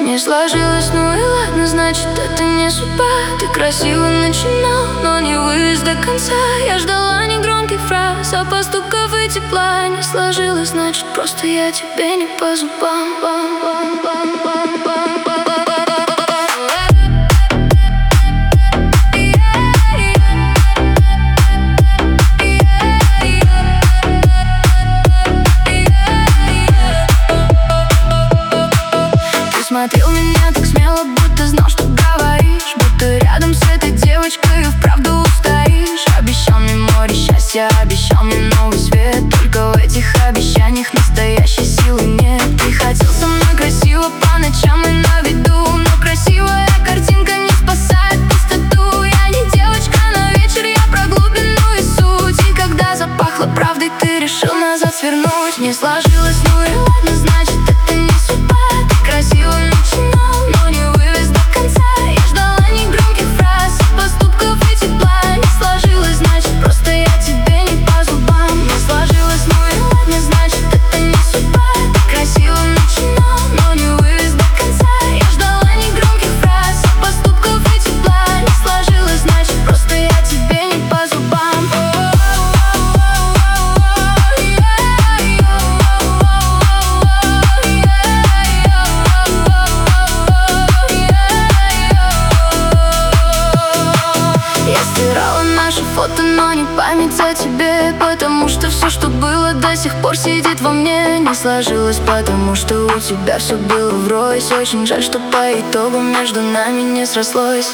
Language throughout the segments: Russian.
Не сложилось, ну и ладно, значит это не судьба. Ты красиво начинал, но не вывез до конца. Я ждала негромких фраз, а поступков и тепла. Не сложилось, значит просто я тебе не по зубам. Смотрел меня так смело, будто знал, что говоришь. Будто рядом с этой девочкой вправду устоишь. Обещал мне море счастья, обещал мне новый свет. Только в этих обещаниях настоящей силы нет. Ты хотел со мной красиво по ночам и на виду, но красивая картинка не спасает пустоту. Я не девочка, на вечер я про глубину и суть. И когда запахло правдой, ты решил назад свернуть. Не сложилось, ну и ладно, значит это не судьба. Ты красиво начинал, но не вывез до конца. Я ждала негромких фраз, поступков и тепла. Не сложилось, значит просто я тебе не по зубам. Не сложилось, ну и ладно, значит это не судьба. Ты красиво начинал, но не вывез до конца. Я ждала негромких фраз, поступков и тепла. Не сложилось, значит просто я тебе не по зубам. Фото, но не память о тебе. Потому что все, что было, до сих пор сидит во мне. Не сложилось, потому что у тебя все было врозь. Очень жаль, что по итогу между нами не срослось.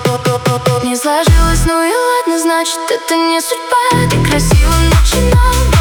Не сложилось, ну и ладно, значит это не судьба. Ты красиво начинал.